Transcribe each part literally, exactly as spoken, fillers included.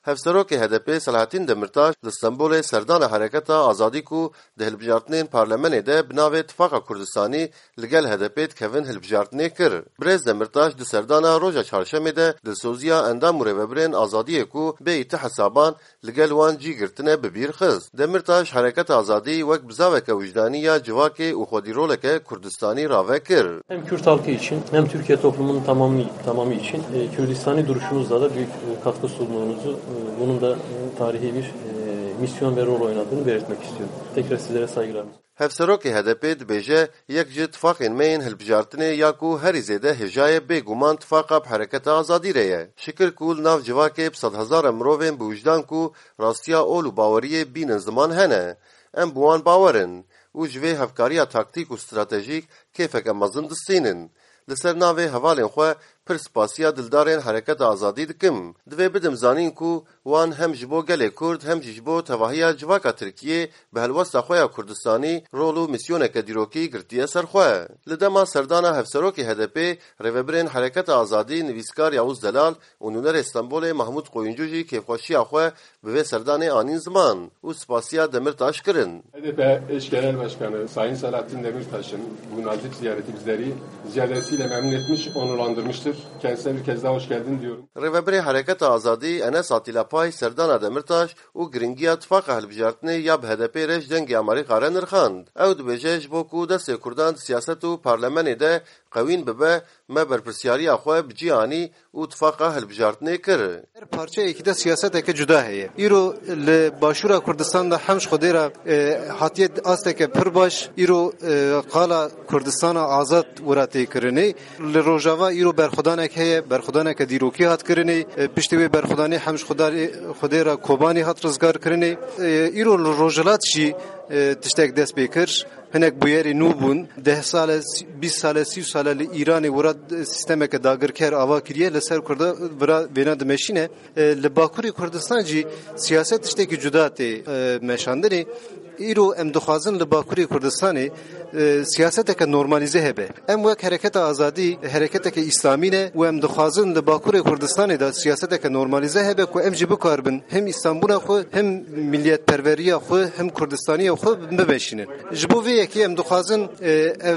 Hevserokê H D P Selahattin Demirtaş li Stenbolê serdana Hereketa Azadî ku di hilbijartinên parlemenê de bi navê Tifaka Kurdistanî li gel H D P dikevin hilbijartinê kir. Birêz Demirtaş di serdana roja çarşemê de dilsoziya endam û rêveberên azadiyê ku bê îtî hesaban li gel wan cî girtine bi bîr xist. Demirtaş Hereketa Azadî wek bizaveke wijdanî ya civakê û xwedîroleke Kurdistanî rave kir. Hem Kürt halkı için hem Türkiye toplumunun tamamı, tamamı için e, Kürdistani duruşunuzla da büyük e, katkı sunduğunuzu, e, bunun da e, tarihi bir e, misyon ve rol oynadığını belirtmek istiyorum. Tekrar sizlere saygılarımız. Hevserokê H D P dibêje yek ji tifakên me yên hilbijartinê ya ku herî zêde hêjayê bêguman tifaka bi Hereketa Azadî re ye. Şikir ku li nav civakê bi sed hezaran mirovên bi wijdan ku rastiya ol û baweriyê bînin ziman hene. Em bi wan bawerin û ji vê hevkariya taktîk û stratejîk kêfeke mezin distînin. Li ser navê hevalên xwe pir spasiya dildarên Hereketa Azadî dikim. Divê bidim zanîn ku wan hem ji bo gelê Kurd hem jî ji bo tevahiya civaka Tirkiyê bi helwesta xwe ya Kurdistanî rol û misyoneke dîrokî girtiye ser xwe. Li dema serdana Hevserokê H D P rêveberên Hereketa Azadî nivîskar Yavuz Delal û nûnerê Stenbolê Mahmud Qoyuncu jî kêfxweşiya xwe bi vê serdanê anîn ziman û spasiya Demirtaş kirin. H D P eş genel başkanı Sayın Selahattin Demirtaş'ın bu nazik ziyareti bizleri ziyaretiyle memnun etmiş, onurlandırmıştır. Kendisine bir kez daha hoş geldin diyorum. Rêveberê Hereketa Azadî Enes Atîlapay serdana Demirtaş û giringiya tifaka hilbijartinê ya bi H D P re ji dengê Amerîka re nirxand. Ew dibêje ji bo ku destê Kurdan di siyaset û parlemenê de qewîn bibe me berpirsyariya xwe bi cîhanî û tifaka hilbijartinê kir. Her parçayekî de siyaseteke cuda heye. Îro li Başûra Kurdistanê de hemş xwedêra hatiye asteke pir baş îro qala Kurdistana azad wera têkirinê. Li Rojava îro berxwedanek heye, berxwedaneke dîrokî hat kirinê. Piştî wê berxwedanê hemş xwedêra Kobanî hat rizgar kirinê. Îro li Rojhilat jî tiştek dest pê kir. Hinek bûyerê nû bûn, deh sale, bîst sale, sî sale li Îranê wera sistemeke dagirker ava kiriye li ser Kurda wera vêna dimeşîne. Li Bakurê Kurdistan jî siyaset tiştekî cuda tê meşandinê. Îro em dixwazin li Bakurê Kurdistanê siyaseteke normalize hebe. Em wek Hereketa Azadî hereketeke İslamî ne û em dixwazin li Bakurê Kurdistanê de siyaseteke normalize hebe ku em jî bikarbin hem İstanbûla xwe hem milliyetperveriya xwe hem Kurdistaniya xwe bimeşînin. Ji bo vê yekê em dixwazin ev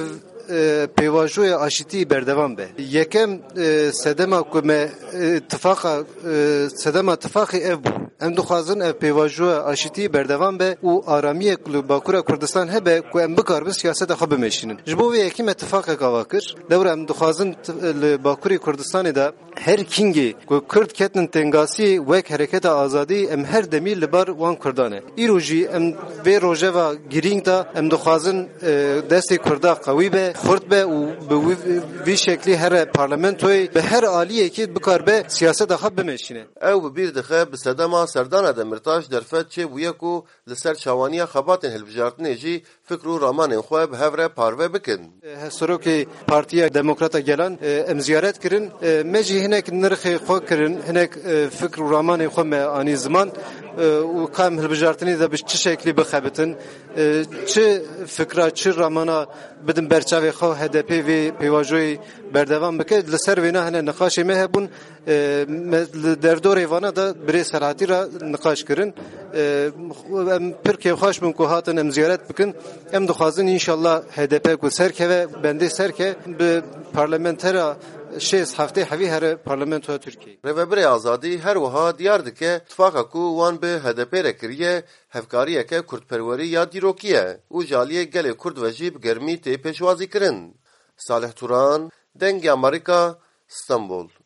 pêvajoya aşîtî berdevam be. Yekem sedema ku me tifaka sedema tifakê ev bû. Em dixwazin ev pêvajoya aşîtî berdevam be û aramiyek li Bakûra Kurdistan hebe ku em bikarbin siyaseta xwe bimeşînin. Ji bo vê yekî me tifakek ava kir. Lewra em dixwazin li Bakurê Kurdistanê de her kingê ku Kurd ketin tengasî wek Hereketa Azadî em her demî li bar wan Kurdan e. Îro jî em vê rojeva girîng da em dixwazin destê Kurda qewî be, xurt be û bi vî şeklî here parlamentoyê bi her aliyekî bikarbe siyaseta xwe bimeşîne. Ew bi bîr dixe bi sedema serdana Demirtaş derfet çêbûye ku li ser çawaniya xebatên hilbijartinê jî fikr û ramanên xwe bi hev re parve bikin. Hevserokê Partiya Demokrata Gelan em ziyaret kirin. Me jî hinek nirxê xwe kirin, hinek fikr û ramanên xwe me anî ziman û kam hilbijartinê de bi çi şeklî bixebitin, çi fikra, çi ramana bidin berçavê xwe H D P vê pêvajoyê berdevam bike. Li ser wêne hene nixaşê me hebûn. Li derdorê vana da birê Selahatî ra nixaş kirin. Em pir kêfxweş bûn ku hatin em ziyaret bikin. Em dixwazin înşallah H D P ku serkeve, bendê serke bi parlamentera şêst heftê hevî here parlamentoya Tirkiye. Rêveberê Azadî her wiha diyar dike tifaka ku wan bi H D P re kiriye hevkariyeke Kurdperwerî ya dîrokî ye û jaliyê gelê Kurd ve jî bi germî tê pêşwazî kirin. Salih Turan, Dengê Amerîka, Stenbol.